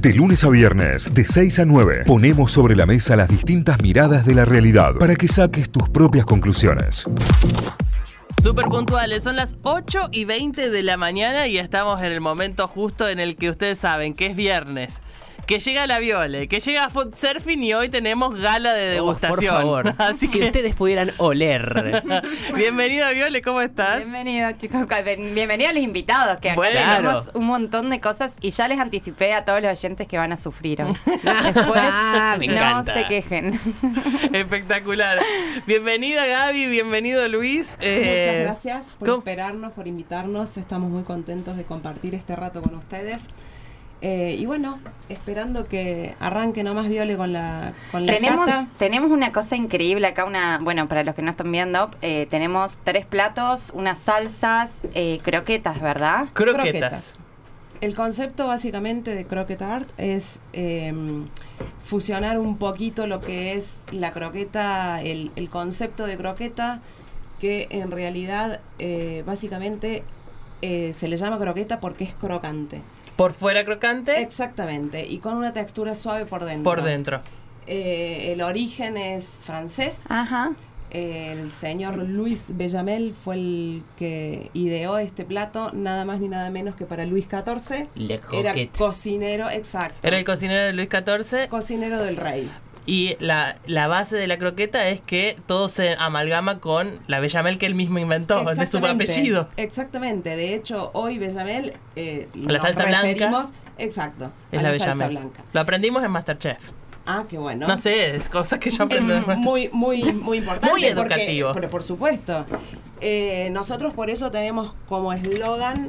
De lunes a viernes, de 6 a 9, ponemos sobre la mesa las distintas miradas de la realidad para que saques tus propias conclusiones. Súper puntuales, son las 8:20 de la mañana y estamos en el momento justo en el que ustedes saben que es viernes, que llega la Viole, que llega Food Surfing y hoy tenemos gala de degustación. Por favor, Así si que ustedes pudieran oler. bienvenida Viole, ¿cómo estás? Bienvenido, chicos. Bienvenido a los invitados, que acá Bueno. tenemos un montón de cosas y ya les anticipé a todos los oyentes que van a sufrir hoy. Después Me no encanta. se quejen. Espectacular. Bienvenida Gaby, bienvenido Luis. Muchas gracias por ¿cómo? esperarnos, por invitarnos. Estamos muy contentos de compartir este rato con ustedes. Y bueno, esperando que arranque nomás Viole con la cata. Tenemos una cosa increíble acá, bueno, para los que no están viendo, tenemos 3 platos, unas salsas, croquetas, ¿verdad? Croquetas. El concepto básicamente de Croquet Art es fusionar un poquito lo que es la croqueta, el concepto de croqueta, que en realidad básicamente se le llama croqueta porque es crocante. Por fuera crocante, Exactamente, y con una textura suave por dentro. por dentro. El origen es francés. Ajá. El señor Luis Bellamel fue el que ideó este plato, nada más ni nada menos que para Luis XIV. Le Era croquette. cocinero, exacto. Era el cocinero de Luis XIV. Cocinero del rey. Y la base de la croqueta es que todo se amalgama con la bechamel que él mismo inventó, de su Exactamente, apellido. Exactamente. De hecho, hoy Bellamel La nos salsa blanca referimos, exacto, Es a la la salsa bechamel. blanca. Lo aprendimos en Masterchef. Ah, qué bueno. No sé, es cosas que yo aprendo. Es muy importante. Muy educativo. Pero por supuesto. Nosotros por eso tenemos como eslogan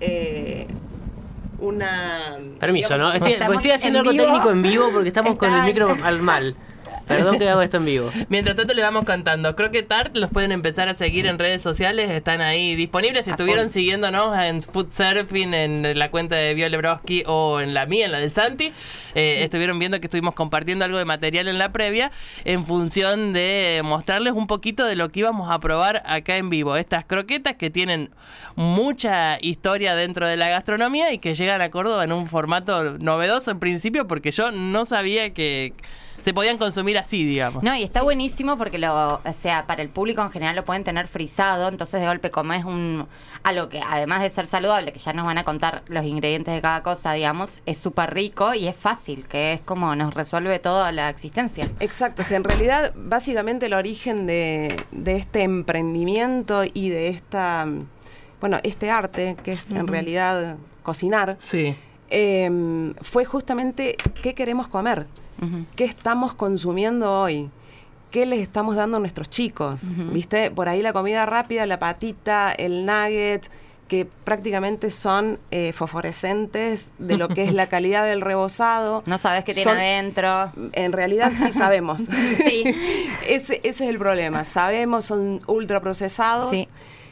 una... Permiso, ¿no? digamos, Estoy haciendo en algo vivo. técnico en vivo porque estamos con el Está- micro al mal. Perdón que hago esto en vivo. Mientras tanto le vamos contando. Croquet Art los pueden empezar a seguir en redes sociales, están ahí disponibles. Si estuvieron siguiéndonos en Food Surfing, en la cuenta de Viole Broski o en la mía, en la del Santi, estuvieron viendo que estuvimos compartiendo algo de material en la previa en función de mostrarles un poquito de lo que íbamos a probar acá en vivo. Estas croquetas que tienen mucha historia dentro de la gastronomía y que llegan a Córdoba en un formato novedoso en principio, porque yo no sabía que se podían consumir así, digamos. No, y está buenísimo porque para el público en general lo pueden tener frisado, entonces de golpe comes algo que además de ser saludable, que ya nos van a contar los ingredientes de cada cosa, digamos, es súper rico y es fácil, que es como nos resuelve toda la existencia. Exacto, que en realidad básicamente el origen de este emprendimiento y de este arte, que es en realidad cocinar, Sí. fue justamente qué queremos comer, qué estamos consumiendo hoy, qué les estamos dando a nuestros chicos, ¿viste? Por ahí la comida rápida, la patita, el nugget, que prácticamente son fosforescentes de lo que es la calidad del rebozado. No sabes qué tiene adentro. En realidad sí sabemos. Sí. Ese es el problema. Sabemos, son ultraprocesados. Sí.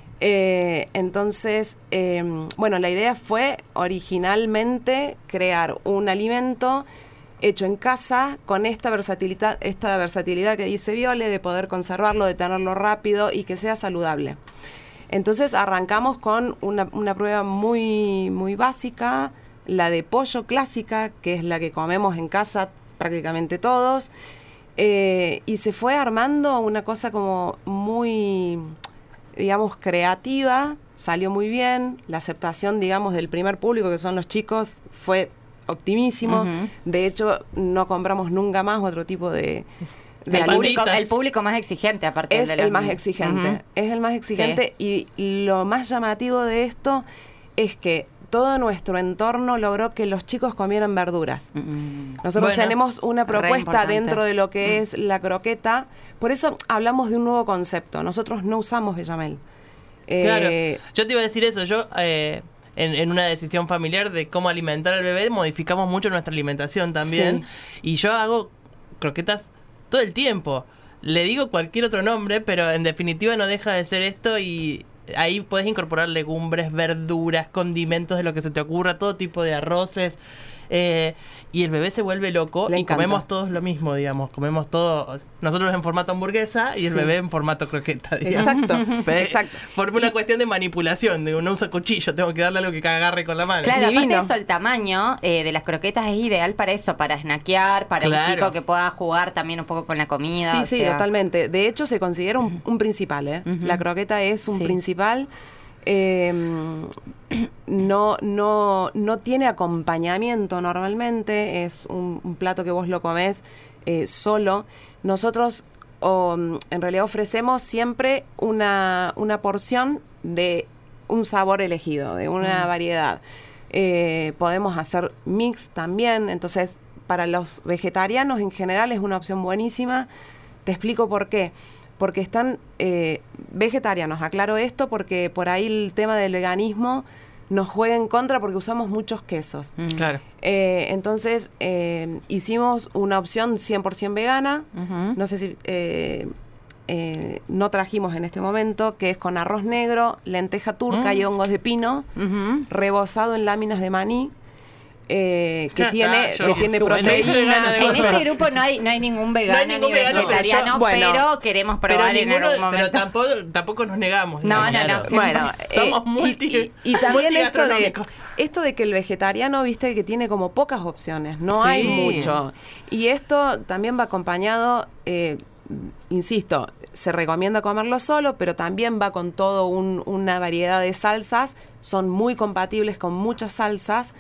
Entonces, bueno, la idea fue originalmente crear un alimento hecho en casa con esta versatilidad que dice Viole, de poder conservarlo, de tenerlo rápido y que sea saludable. Entonces arrancamos con una prueba muy, muy básica, la de pollo clásica, que es la que comemos en casa prácticamente todos, y se fue armando una cosa como muy, digamos, creativa, salió muy bien, la aceptación, digamos, del primer público, que son los chicos, fue optimísimo. De hecho, no compramos nunca más otro tipo de El público más exigente, aparte es el más exigente. Es el más exigente, y lo más llamativo de esto es que todo nuestro entorno logró que los chicos comieran verduras. Nosotros tenemos una propuesta dentro de lo que es la croqueta. Por eso hablamos de un nuevo concepto. Nosotros no usamos bechamel. Claro, yo te iba a decir eso. Yo, en una decisión familiar de cómo alimentar al bebé, modificamos mucho nuestra alimentación también. Sí. Y yo hago croquetas todo el tiempo. Le digo cualquier otro nombre, pero en definitiva no deja de ser esto, y ahí puedes incorporar legumbres, verduras, condimentos, de lo que se te ocurra, todo tipo de arroces. Y el bebé se vuelve loco Le y encanta. comemos todos lo mismo, digamos. Comemos todo, nosotros en formato hamburguesa y el Sí. bebé en formato croqueta, digamos. Exacto, exacto. Por una cuestión de manipulación, de no usa cuchillo, tengo que darle algo que agarre con la mano. Claro, aparte Divino. de eso, el tamaño de las croquetas es ideal para eso, para snackear, para Claro. un chico que pueda jugar también un poco con la comida. Sí, o sí, sea. totalmente. De hecho, se considera un principal, ¿eh? Ujú. La croqueta es un Sí. principal. No tiene acompañamiento normalmente, es un plato que vos lo comés solo. Nosotros en realidad ofrecemos siempre una porción de un sabor elegido, de una variedad. Podemos hacer mix también, entonces para los vegetarianos en general es una opción buenísima. Te explico por qué. Porque están vegetarianos, aclaro esto porque por ahí el tema del veganismo nos juega en contra porque usamos muchos quesos. Claro. Entonces hicimos una opción 100% vegana, Ujú. no sé si no trajimos en este momento, que es con arroz negro, lenteja turca y hongos de pino, Ujú. rebozado en láminas de maní, que Ya tiene, está, que yo- tiene bueno, proteína. vegana de En golpe. este grupo no hay ningún vegano ningún ni vegano, vegetariano, pero yo- pero bueno, queremos Pero probar en ninguno, algún pero momento. tampoco nos negamos. No, digamos. no, no. Bueno, Somos y también multigastronómicos. esto de que el vegetariano, viste, que tiene como pocas opciones, no Sí. hay mucho. Y esto también va acompañado, insisto, se recomienda comerlo solo, pero también va con todo una variedad de salsas, son muy compatibles con muchas salsas.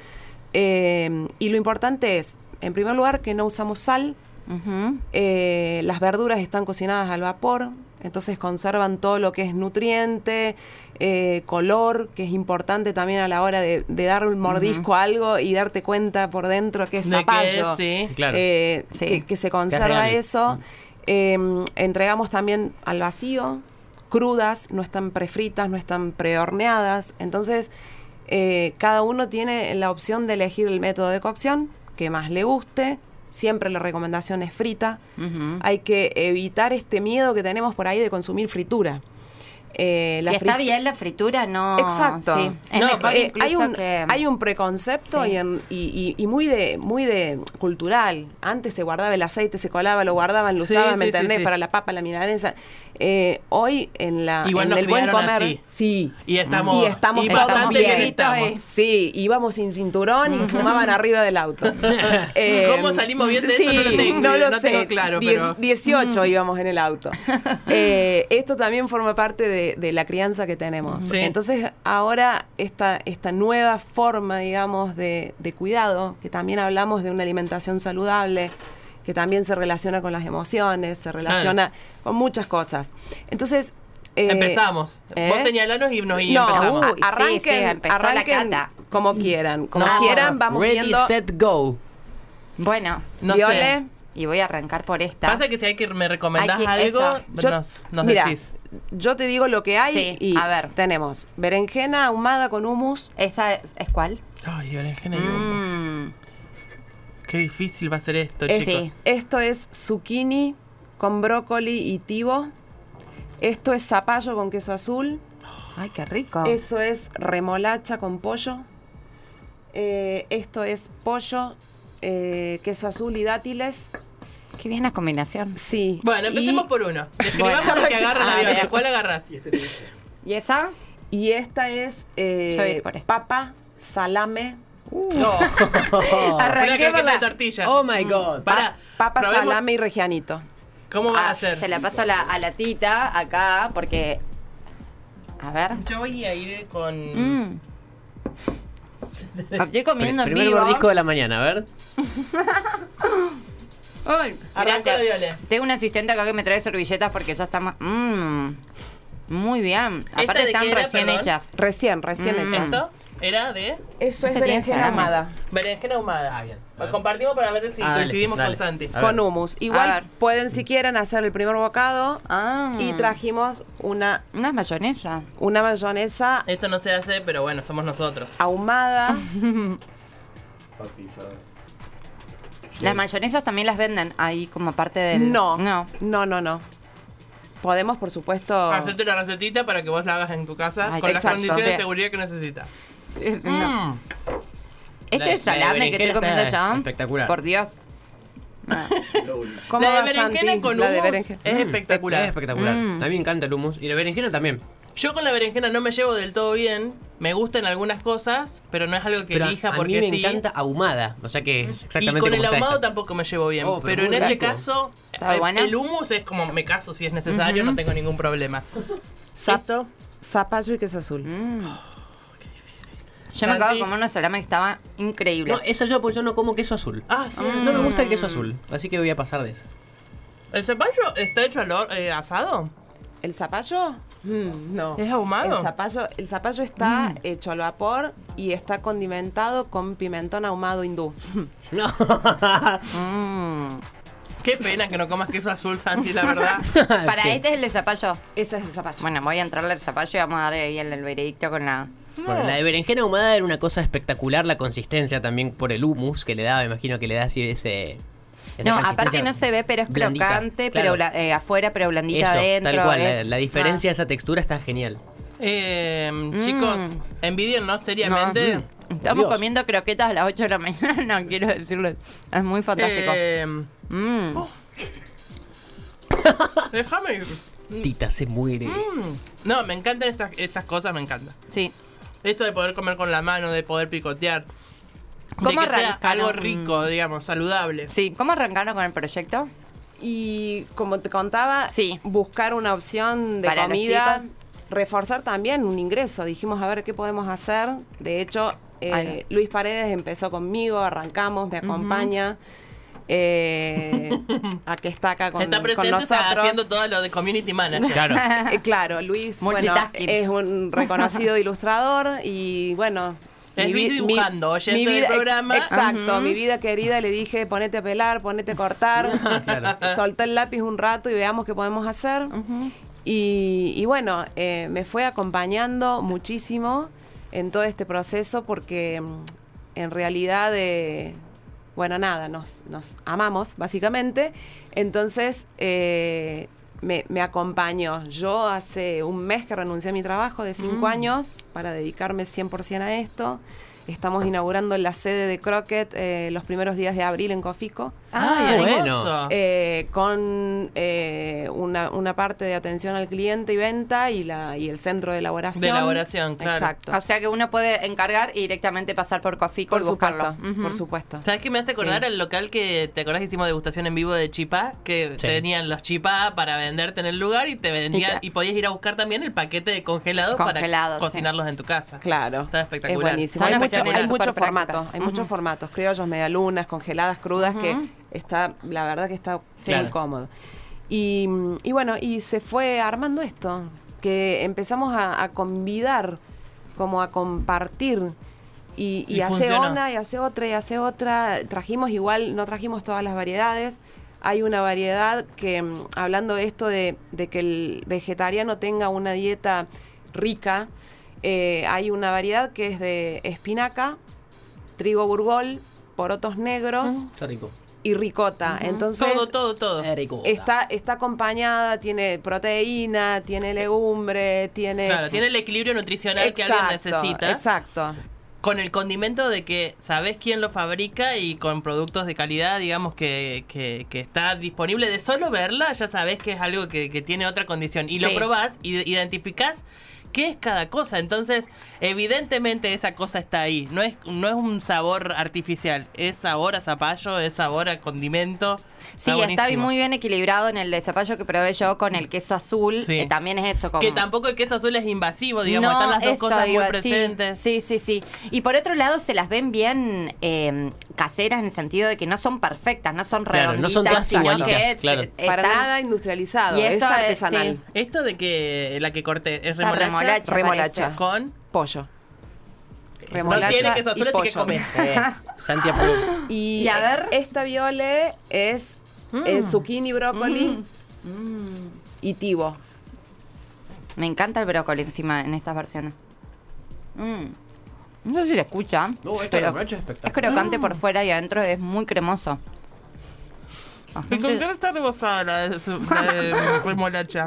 Y lo importante es, en primer lugar, que no usamos sal. Ujú. Las verduras están cocinadas al vapor, entonces conservan todo lo que es nutriente, color, que es importante también a la hora de dar un mordisco a algo y darte cuenta por dentro que es De que zapallo. sí. Claro. Sí. Que se conserva real. eso. Entregamos también al vacío, crudas, no están prefritas, no están prehorneadas. Entonces, cada uno tiene la opción de elegir el método de cocción que más le guste. Siempre la recomendación es frita. Ujú. Hay que evitar este miedo que tenemos por ahí de consumir fritura. Si está bien la fritura, no. Exacto. Sí. Es No, mejor hay incluso que. hay un preconcepto Sí. y muy de cultural. Antes se guardaba el aceite, se colaba, lo guardaban, lo Sí, usaban, sí, ¿me sí, entendés? sí. Para la papa, la milanesa. Hoy en Igual nos el buen criaron comer, así. sí. Y estamos estamos bastante bien. bien estamos. Sí, íbamos sin cinturón y fumaban arriba del auto. ¿Cómo salimos bien de eso? No lo tengo- no lo no sé. tengo claro, pero- 18 íbamos en el auto. Esto también forma parte de la crianza que tenemos. Sí. Entonces, ahora esta nueva forma, digamos, de cuidado, que también hablamos de una alimentación saludable, que también se relaciona con las emociones, se relaciona con muchas cosas. Entonces, Empezamos. ¿eh? Vos señalanos y empezamos. Uy, sí, arranquen, sí, empezó la arranquen cata. como quieran. Como No. quieran, vamos Ready, viendo. set, go. Bueno, No Viole, sé. y voy a arrancar por esta. Pasa que si hay que me recomendás Hay que- algo, eso. nos mira, decís. yo te digo lo que hay Sí, y a ver. tenemos berenjena ahumada con hummus. ¿Esa es cuál? Ay, berenjena y hummus. Mm, Qué difícil va a ser esto, Es- chicos. sí. Esto es zucchini con brócoli y tivo. Esto es zapallo con queso azul. Ay, qué rico. Eso es remolacha con pollo. Esto es pollo, queso azul y dátiles. Qué bien la combinación. Sí. Bueno, empecemos Y- por uno. Describamos Bueno. lo que agarra la A Viola. ver. ¿Cuál agarrás? ¿Y esa? Y esta es Yo voy por esta. papa, salame. No. Una Arranqué por croqueta la- de tortilla. Oh my god. Pará, Papa, probemos. salame y regianito. ¿Cómo va a Ah, ser? se la paso a la tita acá porque. A ver. Yo voy a ir con... Mm. Estoy comiendo en Primer vivo. mordisco de la mañana, a ver. Ay, Arrancó gracias. la Viole. Tengo un asistente acá que me trae servilletas porque ya está más. Muy bien. ¿Esta Aparte de están qué era, recién perdón? hechas. Recién hechas. ¿Esto era de Eso es Este tiene berenjena salame. ahumada. berenjena ahumada? A ver. Compartimos para ver si Ah, dale, coincidimos dale. con Santi. A ver. Con hummus. A Igual ver. pueden, si quieren, hacer el primer bocado. Ah. Y trajimos una Unas mayonesa. mayonesa Esto no se hace, pero bueno, somos nosotros. ahumada. Las mayonesas también las venden ahí como parte del. No, No. no. Podemos, por supuesto. Hacerte una recetita para que vos la hagas en tu casa Ay, con las exacto. condiciones de Bien. seguridad que necesitas. No. Este es salame que estoy comiendo yo. Espectacular. Por Dios. ¿Cómo La va, de berenjena Santi? con La de hummus berenjena. es espectacular. Es espectacular. A mí me encanta el hummus. Y la berenjena también. Yo con la berenjena no me llevo del todo bien. Me gustan algunas cosas, pero no es algo que Pero elija a porque mí me sí. encanta ahumada. O sea que es Y exactamente con el como está ahumado esta. tampoco me llevo bien. Oh, pero pero en muy este rico. caso, ¿Está buena? el hummus es como me caso si es necesario, no tengo ningún problema. ¿Esto? Zapallo y queso azul. Yo me acabo de Santi. comer una salame que estaba increíble. No, esa yo, pues yo no como queso azul. Ah, sí. No me gusta el queso azul. Así que voy a pasar de eso. ¿El zapallo está hecho asado? ¿El zapallo? No. ¿Es ahumado? El zapallo está hecho al vapor y está condimentado con pimentón ahumado hindú. No. Qué pena que no comas queso azul, Santi, la verdad. Para Sí. este es el de zapallo. Ese es el zapallo. Bueno, voy a entrarle al zapallo y vamos a dar ahí el veredicto con la... Bueno, la de berenjena ahumada era una cosa espectacular, la consistencia también por el hummus que le da, me imagino que le da así esa No, consistencia aparte no se ve, pero es blandita. crocante, Claro. pero afuera, pero blandita Eso, adentro. tal cual, es- la diferencia de esa textura está genial. Chicos, envidiennos seriamente. No, estamos Dios. comiendo croquetas a las 8 de la mañana, quiero decirles. Es muy fantástico. Mm. Déjame ir. Tita se muere. No, me encantan estas cosas, me encantan. Sí. Esto de poder comer con la mano, de poder picotear. ¿Cómo de que sea arrancaron? algo rico, digamos, saludable. Sí, ¿cómo arrancaron con el proyecto? Y como te contaba, Sí. buscar una opción de Para los comida, chicos. reforzar también un ingreso. Dijimos a ver qué podemos hacer. De hecho, Ahí Luis Paredes empezó conmigo, arrancamos, me acompaña. A que está acá con, Está con presente nosotros. haciendo todo lo de community manager. Claro. Claro, Luis bueno, Multitasking. es un reconocido ilustrador y bueno. Es mi Luis vi- dibujando, oyente del programa. Exacto, mi vida querida, le dije, ponete a pelar, ponete a cortar. Claro. Solté el lápiz un rato y veamos qué podemos hacer. Y bueno, me fue acompañando muchísimo en todo este proceso porque en realidad, bueno, nada, nos amamos básicamente. Entonces me acompañó. Yo hace un mes que renuncié a mi trabajo de 5 años para dedicarme 100% a esto. Estamos inaugurando la sede de Croquet los primeros días de abril en Cofico. Ay, bueno. hermoso. Con una parte de atención al cliente y venta y el centro de elaboración. De elaboración, claro. Exacto. O sea que uno puede encargar y directamente pasar por Cofico Por y buscarlo. supuesto, por supuesto. ¿Sabes qué me hace acordar Sí. al local que te acordás que hicimos degustación en vivo de chipá? Que Sí. tenían los chipá para venderte en el lugar y te vendían Y y podías ir a buscar también el paquete de congelados Congelados, para cocinarlos en tu casa. Claro. Está espectacular. Es buenísimo. Son Hay, opciones hay súper muchos formatos. frescas. Hay muchos formatos. Criollos, medialunas, congeladas, crudas, que está, la verdad que está Claro. muy cómodo. Y bueno, y se fue armando esto, que empezamos a convidar, como a compartir. Y hace funcionó. una, y hace otra, y hace otra. Trajimos igual, no trajimos todas las variedades. Hay una variedad que, hablando de esto de que el vegetariano tenga una dieta rica, hay una variedad que es de espinaca, trigo burgol, porotos negros Qué rico. y ricota. Entonces, Todo. Qué rico. está acompañada, tiene proteína, tiene legumbre, tiene... Claro, tiene el equilibrio nutricional que alguien necesita. Exacto. Con el condimento de que sabes quién lo fabrica y con productos de calidad, digamos, que está disponible. De solo verla, ya sabes que es algo que tiene otra condición. Y lo Sí. probás y identificás qué es cada cosa. Entonces, evidentemente esa cosa está ahí. No es un sabor artificial. Es sabor a zapallo, es sabor a condimento. Sí, está buenísimo. muy bien equilibrado en el de zapallo que probé yo con el queso azul. Sí. También es eso. Como... Que tampoco el queso azul es invasivo, digamos. No, Están las dos eso cosas muy iba, sí, presentes. Sí. Y por otro lado, se las ven bien caseras en el sentido de que no son perfectas, no son Claro, redonditas, no son todas sino igualitas, que claro. Para están- nada industrializado, Y es eso es, artesanal. sí. Esto de que la que corté es Esa remolacha, remolacha. con... Con No remolacha tiene queso azul, y así que pollo. comer. Santi aprobó. Y Y a ver. esta viole es zucchini, brócoli y tibo. Me encanta el brócoli encima en estas versiones. No sé si se escucha, No, esta pero remolacha es es espectacular. crocante por fuera y adentro es muy cremoso. La ¿Y con gente- qué no está rebosada la de remolacha?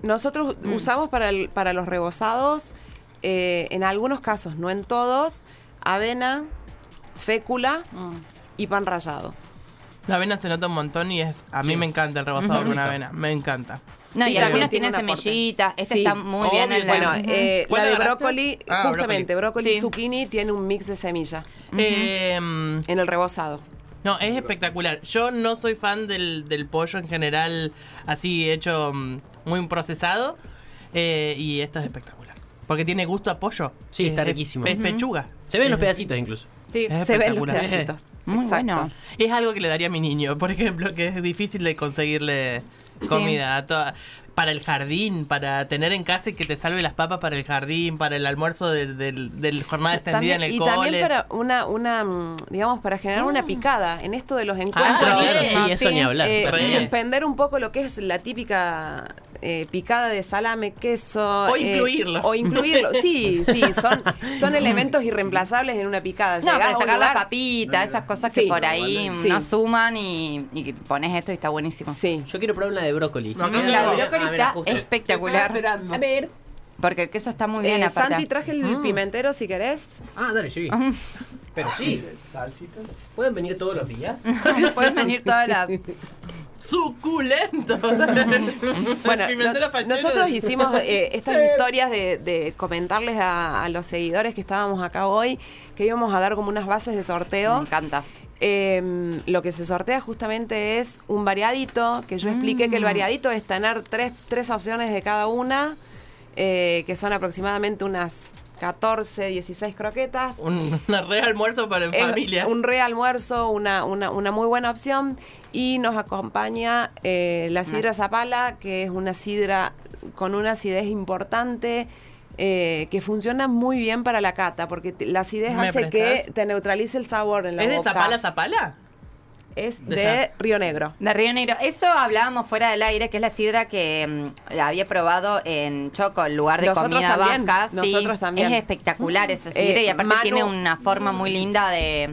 Nosotros usamos para los rebozados, en algunos casos, no en todos, avena, fécula y pan rallado. La avena se nota un montón y a mí me encanta el rebozado con avena. Me encanta. No, y Y algunos también tiene tienen un aporte. semillitas. Este Sí, está muy obvio, bien en la... Bueno, ¿Cuál la de agarraste? brócoli, justamente, brócoli Sí. y zucchini tiene un mix de semilla En en el rebozado. No, es espectacular. Yo no soy fan del pollo en general, así hecho muy procesado. Y esto es espectacular. Porque tiene gusto a pollo. Sí, está Es- riquísimo. Es pechuga. Se ven los pedacitos incluso. Sí. Es Se ven los espectacular. pedacitos. Muy bueno. Es algo que le daría a mi niño, por ejemplo, que es difícil de conseguirle comida. Para el jardín, para tener en casa y que te salve las papas para el jardín, para el almuerzo del jornada extendida en el cole. También para digamos, para generar una picada en esto de los encuentros. Claro, buenísimo, sí, eso sí. ni hablar. Suspender un poco lo que es la típica picada de salame, queso. O incluirlo. O incluirlo. Sí, son elementos irreemplazables en una picada. No, Llegar para a un sacar la lugar- papita, esas cosas que Sí. por ahí Sí. no suman y pones esto y está buenísimo. Sí. Yo quiero probar una de brócoli. No, no, La no. brócoli A ver, está ajuste. espectacular. A ver. Porque el queso está muy bien aparte. Santi, traje el pimentero si querés. Ah, dale, sí. Pero sí. ¿Pueden venir todos los días? Pueden venir todas las... ¡Suculento! Bueno, Pimentero fachero nosotros de- hicimos estas historias de comentarles a los seguidores que estábamos acá hoy que íbamos a dar como unas bases de Me sorteo. encanta. Lo que se sortea justamente es un variadito, que yo expliqué que el variadito es tener tres opciones de cada una, que son aproximadamente unas 14, 16 croquetas. Una re almuerzo para en Es familia. un re almuerzo, una muy buena opción. Y nos acompaña la sidra Zapala, que es una sidra con una acidez importante, que funciona muy bien para la cata, porque la acidez ¿Me hace prestás? que te neutralice el sabor en la ¿Es de boca. Zapala Zapala? Es De de Río Negro. De Río Negro. Eso hablábamos fuera del aire, que es la sidra que la había probado en Choco, el lugar de Nosotros comida también, vasca. Sí, nosotros también. Es espectacular esa sidra y aparte Manu- tiene una forma muy linda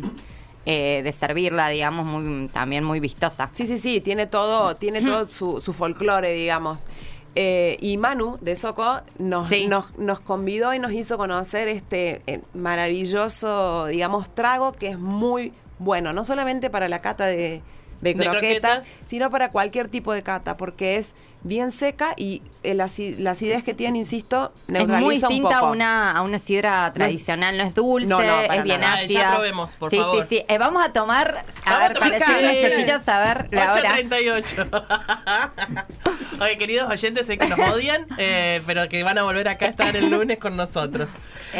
de servirla, digamos, también muy vistosa. Sí, tiene todo su folclore, digamos. Y Manu de Soco Sí. nos convidó y nos hizo conocer este maravilloso, digamos, trago que es muy bueno, no solamente para la cata de croquetas, sino para cualquier tipo de cata, porque es bien seca y la acidez que tiene, insisto, Es muy neutraliza un distinta poco. a una sidra tradicional, no es dulce, No, para es bien nada. ácida. Ya probemos, por sí, favor. Sí. Vamos a tomar, a Vamos ver, a tomar, para yo sí. necesito saber la hora. 8:38. Oye, queridos oyentes, sé que nos odian, pero que van a volver acá a estar el lunes con nosotros.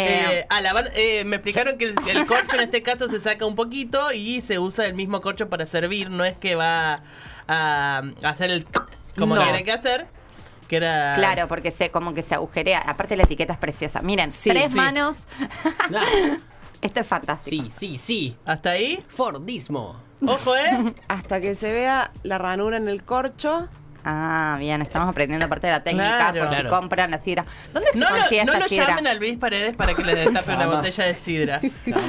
Me explicaron que el corcho en este caso se saca un poquito y se usa el mismo corcho para servir, no es que va a hacer el como No. tiene que hacer, que era... Claro, porque como que se agujerea. Aparte la etiqueta es preciosa. Miren, Sí, 3 sí. manos. Ah, Esto es fantástico. sí. ¿Hasta ahí? Fordismo. Ojo, Hasta que se vea la ranura en el corcho. Ah, bien, estamos aprendiendo parte de la técnica Claro. por si Claro. compran la sidra. ¿Dónde se no consigue lo esta sidra? llamen a Luis Paredes para que le destape una Jamás. botella de sidra.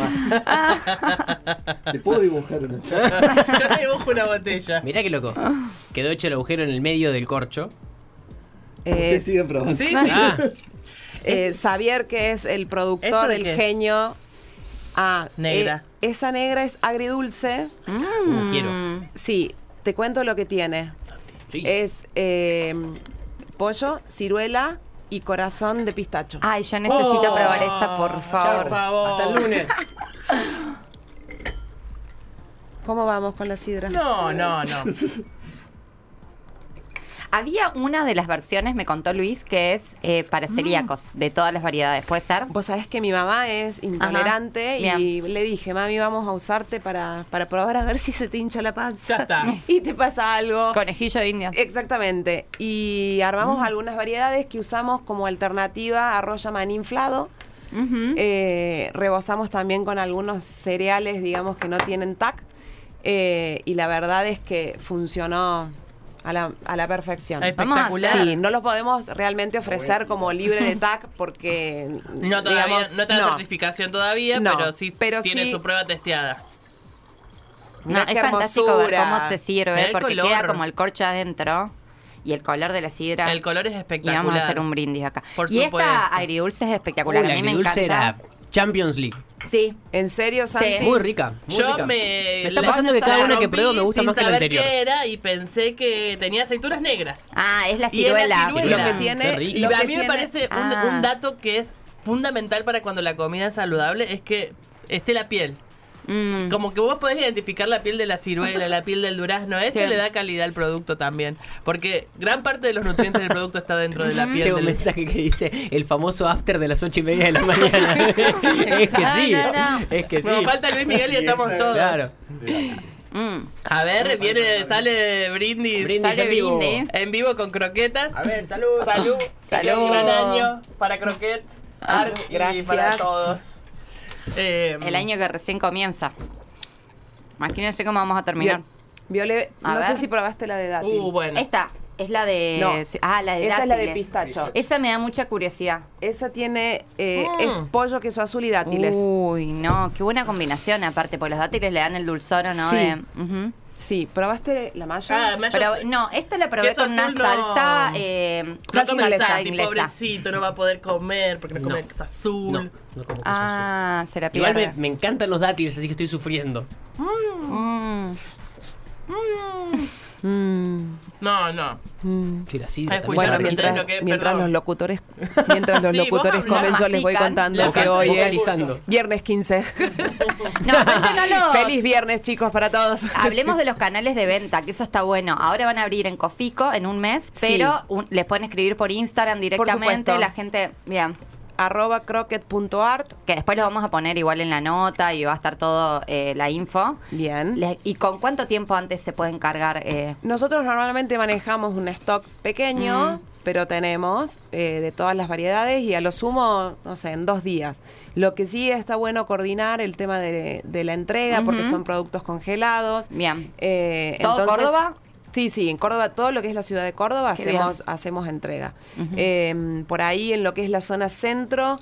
Te puedo dibujar una. Yo te dibujo una botella. Mirá qué loco. Quedó hecho el agujero en el medio del corcho. Ustedes siguen probando. Sí, sí. Ah, Xavier, que es el ¿Esto productor, de el qué es? genio. Negra. Esa negra es agridulce. como quiero. Sí, te cuento lo que tiene. Sí. Es pollo, ciruela y corazón de pistacho. Ay, yo necesito Oh. probar esa, por favor. Por favor. Hasta el lunes. ¿Cómo vamos con la sidra? No. Había una de las versiones, me contó Luis, que es para celíacos, de todas las variedades. ¿Puede ser? Vos sabés que mi mamá es intolerante Ajá, y le dije, mami, vamos a usarte para probar a ver si se te hincha la panza. Ya está. Y te pasa algo. Conejillo de India. Exactamente. Y armamos algunas variedades que usamos como alternativa a arroz llaman inflado. Ujú. Rebozamos también con algunos cereales, digamos, que no tienen TAC. Y la verdad es que funcionó a la perfección. Espectacular. Sí, no los podemos realmente ofrecer como libre de TAC porque No todavía, digamos, no está la certificación todavía, No, pero tiene sí. su prueba testeada. No, Mirá es qué fantástico ver hermosura. cómo se sirve, Mirá el porque color. queda como el corcho adentro y el color de la sidra. El color es Y espectacular. vamos a hacer un brindis acá. Por y supuesto. esta agridulce es espectacular. La A mí me agridulce encanta. era Champions League. Sí. ¿En serio, Santi? Muy rica. Muy Yo rica. me está la- pasando que cada la una que rompí pruebo me gusta sin más que la saber anterior. qué era y pensé que tenía aceitunas negras. Ah, es la Y es la ciruela. ciruela. Lo que Qué tiene... rico. Y lo a que mí me tiene- parece un dato que es fundamental para cuando la comida es saludable, es que esté la piel. Mm. Como que vos podés identificar la piel de la ciruela, la piel del durazno, eso Sí. le da calidad al producto también. Porque gran parte de los nutrientes del producto está dentro de la piel. Llega un del... mensaje que dice el famoso after de las 8:30 de la mañana. Es que sí. No. Es que sí. Nos falta Luis Miguel y estamos todos. Claro. Mm. A ver, sale Brindis. Brindis Sale en vivo. brindis. En vivo con croquetas. A ver, salud. Salud. Salud. Un gran año para croquettes. Y Gracias. para todos. El año que recién comienza. Imagínense cómo vamos a terminar. Viole, A no ver. sé si probaste la de dátil. Bueno. Esta es la de... No. la de Esa es la de dátiles. pistacho. Esa me da mucha curiosidad. Esa tiene... es pollo, queso azul y dátiles. Uy, no, qué buena combinación aparte, porque los dátiles le dan el dulzor, ¿no? Sí. Ujú. Sí, ¿probaste la malla? Ah, mayo Pero sí. no, esta la probé Queso con una azul no. salsa, No salsa come inglesa, Santi, inglesa. pobrecito, no va a poder comer porque no come No. queso azul. No, no como queso Ah, se la azul. Igual pierde. me encantan los dátiles, así que estoy sufriendo. No, no. Sí, la sidra Ah, también bueno, está rica. mientras, lo que- mientras perdón. los locutores Sí, vos comen, hablás, yo les voy mastican. contando La que hoy es vocalizando. viernes 15. No, cuéntenos. Feliz viernes, chicos, para todos. Hablemos de los canales de venta, que eso está bueno. Ahora van a abrir en Cofico en un mes, pero les pueden escribir por Instagram directamente. supuesto. La gente, bien, @croquet.art. que después lo vamos a poner igual en la nota y va a estar todo la info. Bien. ¿Y con cuánto tiempo antes se pueden cargar? Nosotros normalmente manejamos un stock pequeño, pero tenemos de todas las variedades y a lo sumo, no sé, en 2 días. Lo que sí está bueno coordinar el tema de la entrega, porque son productos congelados. Bien. ¿Todo Córdoba? Sí, en Córdoba, todo lo que es la ciudad de Córdoba Qué hacemos entrega. Por ahí en lo que es la zona centro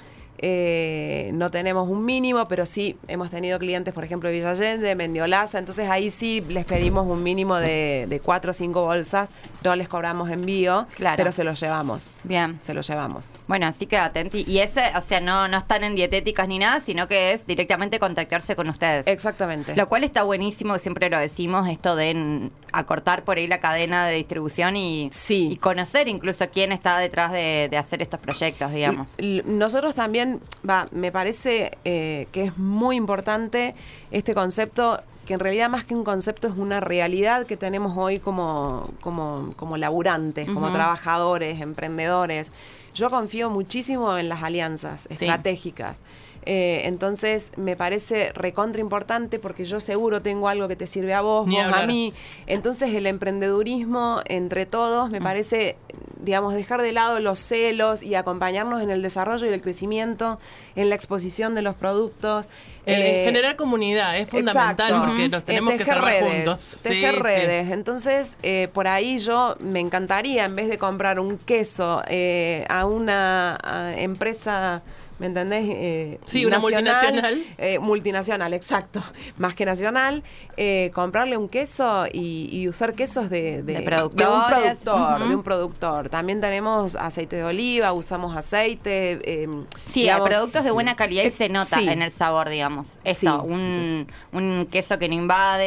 no tenemos un mínimo, pero sí hemos tenido clientes, por ejemplo, de Villa Allende, Mendiolaza, entonces ahí sí les pedimos un mínimo de 4 o 5 bolsas, no les cobramos envío, Claro. pero se los llevamos. Bien. Se los llevamos. Bueno, así que atenti. Y ese, o sea, no están en dietéticas ni nada, sino que es directamente contactarse con ustedes. Exactamente. Lo cual está buenísimo, que siempre lo decimos, esto de acortar por ahí la cadena de distribución y conocer incluso quién está detrás de hacer estos proyectos, digamos. Nosotros también, me parece que es muy importante este concepto, que en realidad más que un concepto es una realidad que tenemos hoy como laburantes, como trabajadores, emprendedores. Yo confío muchísimo en las alianzas estratégicas. Entonces me parece recontra importante porque yo seguro tengo algo que te sirve a vos, Ni vos a hablar. mí. Entonces el emprendedurismo entre todos me parece, digamos, dejar de lado los celos y acompañarnos en el desarrollo y el crecimiento, en la exposición de los productos. Generar comunidad es fundamental Exacto. porque nos tenemos que Tejer salvar redes, juntos. tejer Sí, sí. redes. Entonces, por ahí yo me encantaría, en vez de comprar un queso a una empresa, ¿me entendés? Sí, una multinacional. Multinacional, exacto. Más que nacional, comprarle un queso y usar quesos de productores. de un productor. También tenemos aceite de oliva, usamos aceite. Sí, digamos, productos de buena calidad y se nota sí. en el sabor, digamos. Esto, Sí. un queso que no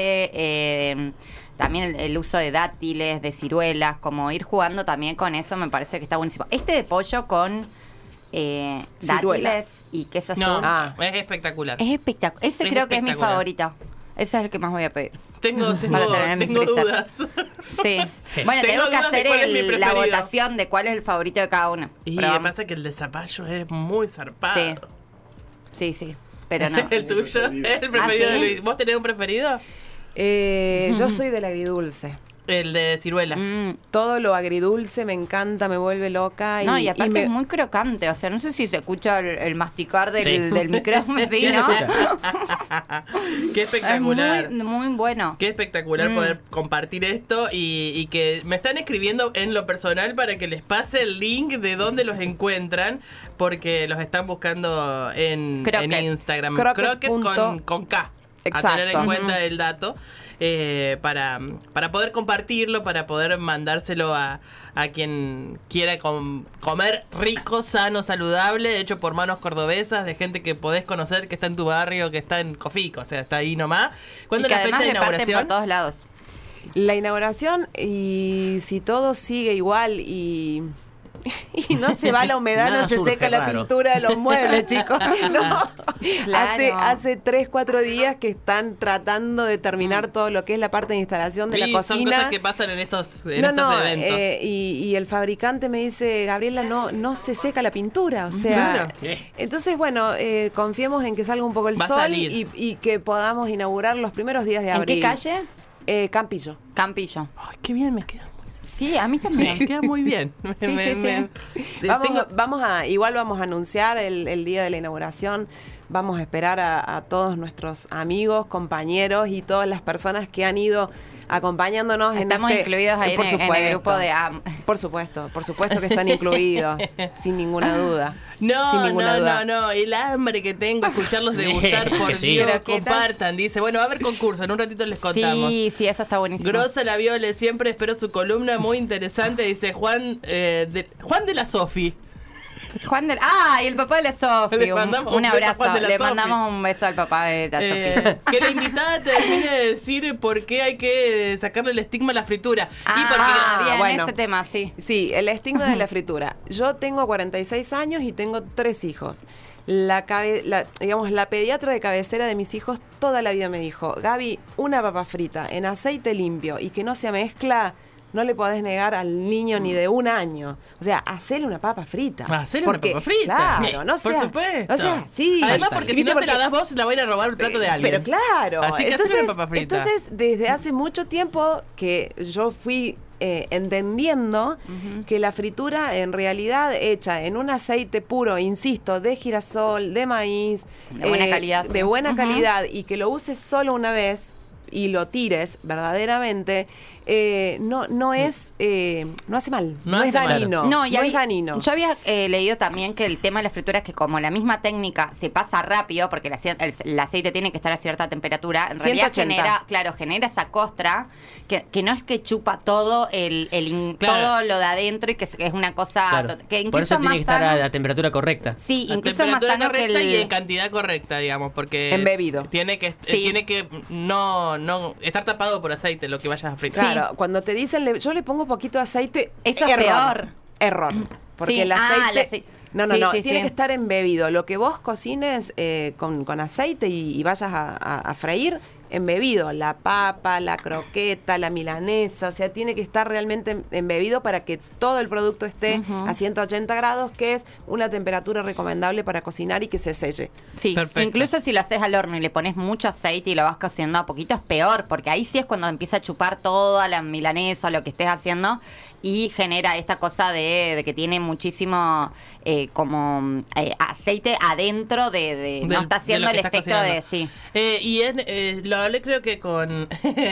invade, también el uso de dátiles, de ciruelas, como ir jugando también con eso me parece que está buenísimo. Este de pollo con Ciruela. dátiles y queso azul. No, Ah. es espectacular. Es espectacular. Ese Es creo que es mi espectacular. favorito. Ese es el que más voy a pedir. Tengo tener en mi freezer. dudas. Sí. Bueno, Tengo tenemos que dudas de hacer cuál es mi la preferido. votación de cuál es el favorito de cada uno. Y Pero me vamos. pasa que el de zapallo es muy zarpado. Sí. Pero no. El tuyo es el preferido ¿Ah, de sí? Luis. ¿Vos tenés un preferido? Yo soy del agridulce. El de ciruela. Todo lo agridulce me encanta, me vuelve loca. No, y aparte me- es muy crocante. O sea, no sé si se escucha el masticar del, Sí. del micrófono. Sí, Sí, se ¿no? escucha. Qué espectacular. Es muy bueno. Qué espectacular poder compartir esto y que me están escribiendo en lo personal para que les pase el link de dónde los encuentran porque los están buscando en Croquet. Instagram. Croquet Croquet punto- con K. Exacto. tener en cuenta el dato para poder compartirlo, para poder mandárselo a quien quiera comer rico, sano, saludable, hecho por manos cordobesas, de gente que podés conocer, que está en tu barrio, que está en Cofico, o sea, está ahí nomás. ¿Cuándo Y que es la fecha además de reparten inauguración? por todos lados. La inauguración, y si todo sigue igual y no se va la humedad, Nada no se surge seca la raro. pintura de los muebles, chicos. No. Claro. Hace 3-4 días que están tratando de terminar todo lo que es la parte de instalación de Sí, la son cocina. cosas que pasan en estos eventos. Y el fabricante me dice, Gabriela, no se seca la pintura, o sea, Claro. entonces bueno, confiemos en que salga un poco el Va a sol salir. y que podamos inaugurar los primeros días de ¿En abril. qué calle? Campillo. Campillo. Ay, qué bien, me queda. Sí, a mí también. Me queda muy bien. Sí. Igual vamos a anunciar el día de la inauguración. Vamos a esperar a todos nuestros amigos, compañeros y todas las personas que han ido acompañándonos. Estamos incluidos ahí por en el supuesto. grupo de Por supuesto que están incluidos, sin ninguna duda. Sin ninguna duda. No, el hambre que tengo, escucharlos degustar, por Sí. Dios, Croquetas. compartan. Dice, bueno, va a haber concurso, en un ratito les contamos. Sí, eso está buenísimo. Grosa la Viole, siempre espero su columna, muy interesante, dice Juan de la Sofi. Y el papá de la Sofi. Le mandamos Un un beso a abrazo. Juan de la Le Sofi. mandamos un beso al papá de la Sofi. Que la invitada termine de decir por qué hay que sacarle el estigma a la fritura. Bien, bueno. ese tema, sí. Sí, el estigma de la fritura. Yo tengo 46 años y tengo 3 hijos. La pediatra de cabecera de mis hijos toda la vida me dijo, Gaby, una papa frita en aceite limpio y que no se mezcla, no le podés negar al niño ni de 1 año. O sea, hacele una papa frita. Hacerle una papa frita. Claro, no Por sea, supuesto. O sea, sí. Además, porque si ¿Viste? no te la das vos, la va a ir a robar el plato de alguien. Pero claro. Así que hacerle una papa frita. Entonces, desde hace mucho tiempo que yo fui entendiendo que la fritura en realidad hecha en un aceite puro, insisto, de girasol, de maíz, De buena calidad, sí. de buena calidad, y que lo uses solo una vez y lo tires verdaderamente, no hace mal, No no hace es mal. dañino, No, y es dañino. Yo había leído también que el tema de la fritura es que como la misma técnica se pasa rápido, porque el aceite tiene que estar a cierta temperatura, en realidad 180. genera esa costra que no es que chupa todo Claro. todo lo de adentro y que es una cosa Claro. que incluso Por eso tiene más que estar sano. a la temperatura correcta. Sí, La incluso más temperatura sano que correcta y en el... cantidad correcta, digamos, porque Embebido. tiene que Sí. no estar tapado por aceite lo que vayas a fritar. Claro, cuando te dicen, yo le pongo poquito de aceite, Eso es peor. Error. Porque Sí, el aceite... el aceite. No, Sí, tiene sí. que estar embebido. Lo que vos cocines con aceite y vayas a freír, embebido. La papa, la croqueta, la milanesa, o sea, tiene que estar realmente embebido para que todo el producto esté a 180 grados, que es una temperatura recomendable para cocinar y que se selle. Sí, Perfecto. incluso si lo haces al horno y le pones mucho aceite y lo vas cociendo a poquito es peor, porque ahí sí es cuando empieza a chupar toda la milanesa o lo que estés haciendo y genera esta cosa de que tiene muchísimo aceite adentro de no está haciendo de lo el que estás efecto de... cocinando. Sí. Lo hablé creo que con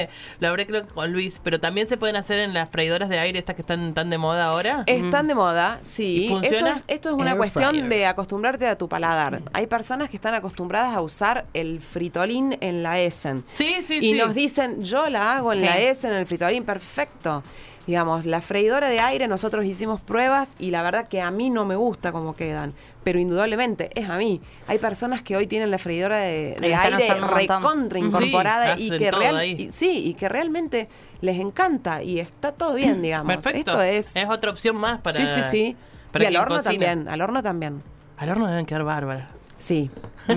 Luis, pero también se pueden hacer en las freidoras de aire estas que están tan de moda ahora. Están de moda, sí. ¿Y funciona? Esto es una Air cuestión fryer. de acostumbrarte a tu paladar. Hay personas que están acostumbradas a usar el fritolín en la Essen. Sí, Y nos dicen, yo la hago en Sí. la Essen, en el fritolín, perfecto. Digamos, la freidora de aire, nosotros hicimos pruebas y la verdad que a mí no me gusta cómo quedan. Pero indudablemente es a mí. Hay personas que hoy tienen la freidora de La están aire usando un montón. recontra incorporada Sí, y hacen que todo ahí. y que realmente les encanta y está todo bien, digamos. Perfecto. Esto es otra opción más para. sí. para Y al quien horno cocina. también, al horno también. Al horno deben quedar bárbaras. Sí.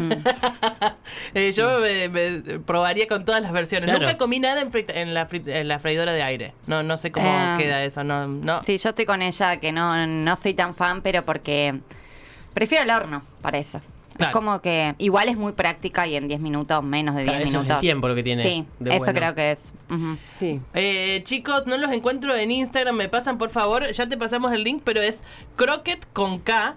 Yo me probaría con todas las versiones. Claro. Nunca comí nada en la freidora de aire. No sé cómo queda eso. No. Sí, yo estoy con ella que no soy tan fan, pero porque prefiero el horno para eso. Claro. Es como que igual es muy práctica y en 10 minutos, menos de 10 Claro, eso es el minutos. tiempo lo que tiene Sí, de eso bueno. creo que es. Ujú. Sí. Chicos, no los encuentro en Instagram. Me pasan, por favor. Ya te pasamos el link, pero es croquet con K,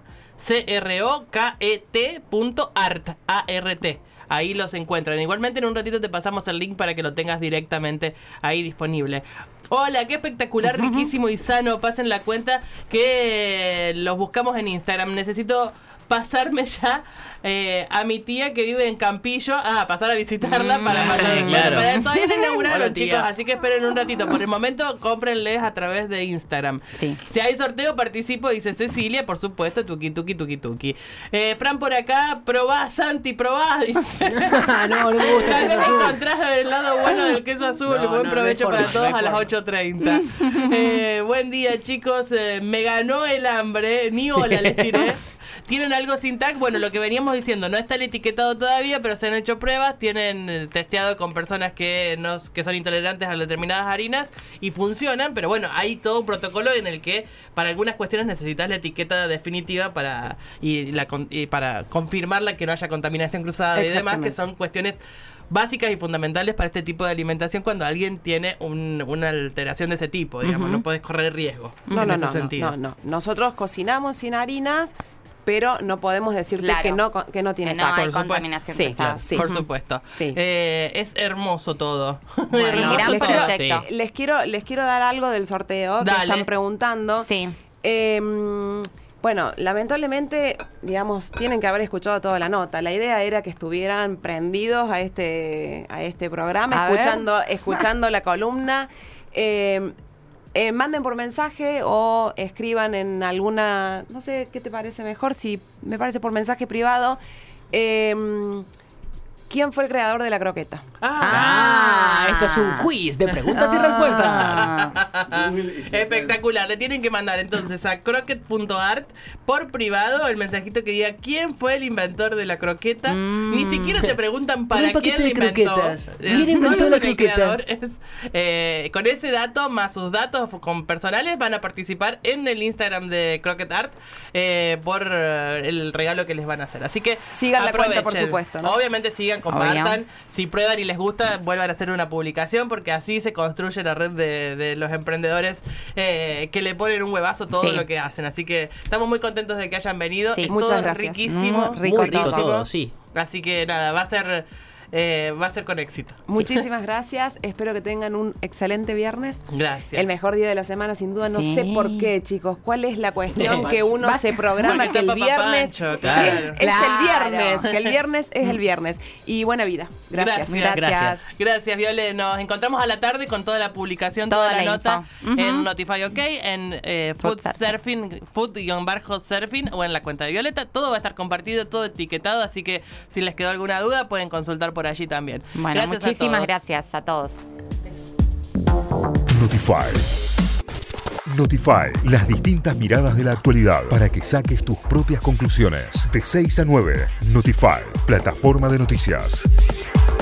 croket.art. A-R-T. Ahí los encuentran. Igualmente en un ratito te pasamos el link para que lo tengas directamente ahí disponible. Hola, qué espectacular, riquísimo y sano. Pasen la cuenta que los buscamos en Instagram. Necesito pasarme ya a mi tía que vive en Campillo, pasar a visitarla para pasar. claro. Pero todavía no inauguraron, Hola, tía. chicos, así que esperen un ratito. Por el momento, cómprenles a través de Instagram. Sí. Si hay sorteo, participo, dice Cecilia, por supuesto, tuki, tuki, tuki, tuki. Fran por acá, probá, Santi, probá, dice. No me gusta Tal ese vez azul. encontrás el lado bueno del queso azul. No, Buen no, provecho no hay para forma, todos no hay a las forma. 8:30. Buen día, chicos. Me ganó el hambre. Ni hola les tiré. ¿Tienen algo sin tag? Bueno, lo que veníamos diciendo, no está el etiquetado todavía, pero se han hecho pruebas, tienen testeado con personas que son intolerantes a determinadas harinas y funcionan, pero bueno, hay todo un protocolo en el que para algunas cuestiones necesitas la etiqueta definitiva para confirmarla que no haya contaminación cruzada y demás, Exactamente. que son cuestiones básicas y fundamentales para este tipo de alimentación cuando alguien tiene una alteración de ese tipo, digamos, no puedes correr riesgo en ese sentido. No. Nosotros cocinamos sin harinas, pero no podemos decirte Claro. que no tiene Que no taco. hay Por supuesto. contaminación Sí, cruzada. sí. Por supuesto. Sí. Es hermoso todo. Bueno, Hermoso gran todo. proyecto. Les quiero dar algo del sorteo que Dale. están preguntando. Sí. Bueno, lamentablemente, digamos, tienen que haber escuchado toda la nota. La idea era que estuvieran prendidos a este programa, A ver. escuchando la columna. Manden por mensaje o escriban en alguna, no sé qué te parece mejor, si me parece por mensaje privado. ¿Quién fue el creador de la croqueta? Esto es un quiz de preguntas y respuestas. Espectacular. Le tienen que mandar entonces a croquet.art por privado el mensajito que diga quién fue el inventor de la croqueta. Ni siquiera te preguntan para Un paquete quién la de inventó. croquetas. ¿Quién inventó Solo la que el croqueta? creador es, con ese dato más sus datos con personales van a participar en el Instagram de Croquet Art por el regalo que les van a hacer. Así que Sigan la cuenta, por aprovechen. supuesto, ¿no? Obviamente sigan, compartan. Obvio. Si prueban y les gusta, vuelvan a hacer una publicación porque así se construye la red de los emprendedores que le ponen un huevazo todo Sí. lo que hacen. Así que estamos muy contentos de que hayan venido. Sí. Es Muchas todo gracias. riquísimo. Muy rico Muy rico todo. todo, sí. Así que nada, va a ser con éxito. Muchísimas gracias. Espero que tengan un excelente viernes. Gracias. El mejor día de la semana, sin duda. No Sí. sé por qué, chicos. ¿Cuál es la cuestión que uno Vas- se programa Porque que el está Papá viernes Pancho, claro. es el Claro. viernes? Que el viernes es el viernes. Y buena vida. Gracias. Gracias. Gracias, Viole. Nos encontramos a la tarde con toda la publicación, toda, Toda la la nota info. Ujú. en Notify OK, en Food Surfing, Food-Surfing o en la cuenta de Violeta. Todo va a estar compartido, todo etiquetado, así que si les quedó alguna duda pueden consultar por allí también. Bueno, Gracias a muchísimas todos. gracias a todos. Notify. Notify, las distintas miradas de la actualidad para que saques tus propias conclusiones. De 6 a 9, Notify, plataforma de noticias.